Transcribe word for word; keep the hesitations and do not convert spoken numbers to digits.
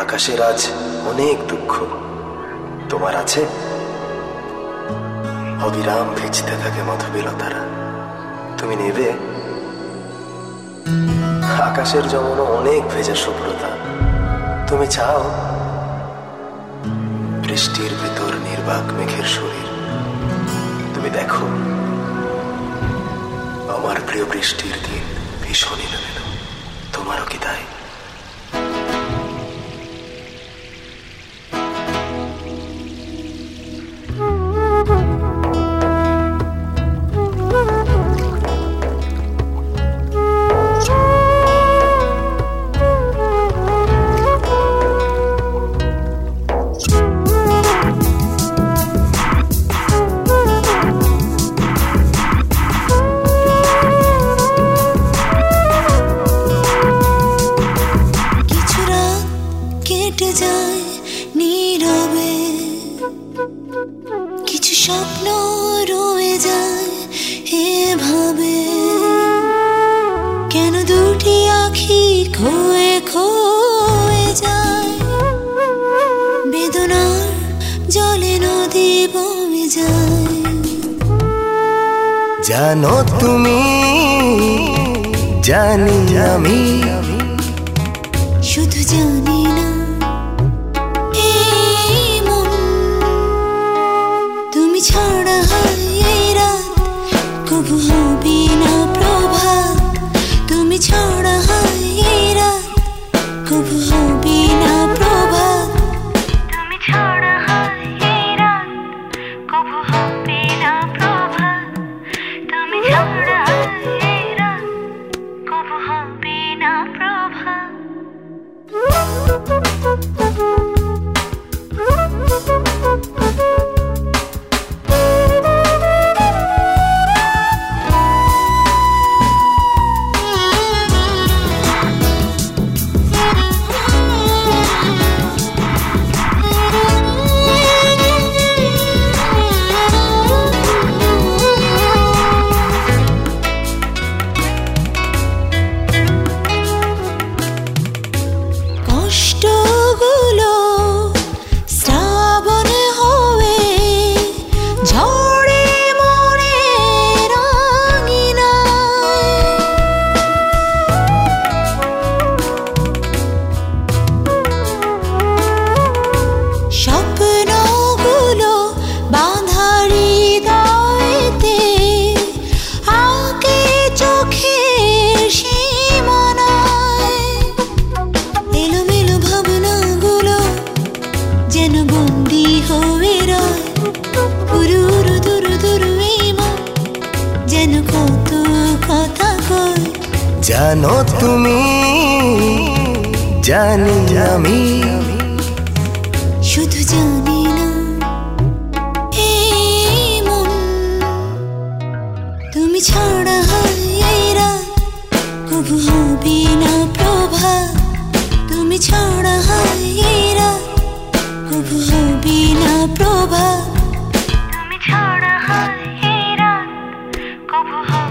আকাশের আজ অনেক দুঃখ, তোমার আছে? অবিরাম ভিজতে থাকে মধুবিলতারা, তুমি নেবে? আকাশের যেমন অনেক ভেজা শুভ্রতা, তুমি চাও? বৃষ্টির ভিতর নির্বাক মেঘের শরীর, তুমি দেখো আমার প্রিয় বৃষ্টির দিন ভীষণ এলোমেলো, তোমারও কি তাই? যায় নীরবে, কিছু স্বপ্ন রয়ে যায় এভাবে। কেন দুটি আঁখি খোয়ে খোয়ে যায়, বেদনার জলে নদী বয়ে যায়। জানো তুমি, জানি আমি, শুধু জানি না ছাড়া এই রাত কবু হবে না প্রভাত, তুমি ছাড়া এই রাত কবু হবে না প্রভাত, তুমি ছাড়া এই রাত কবু হবে না প্রভাত, তুমি ছাড়া এই রাত কবু হবে না প্রভাত। জানো তুমি, জানি আমি, শুধু জানি না এই মন, তুমি ছাড়া এই রাত কবু হবে না প্রভাত, তুমি ছাড়া এই রাত কবু হবে না প্রভাত, তুমি ছাড়া এই রাত কবু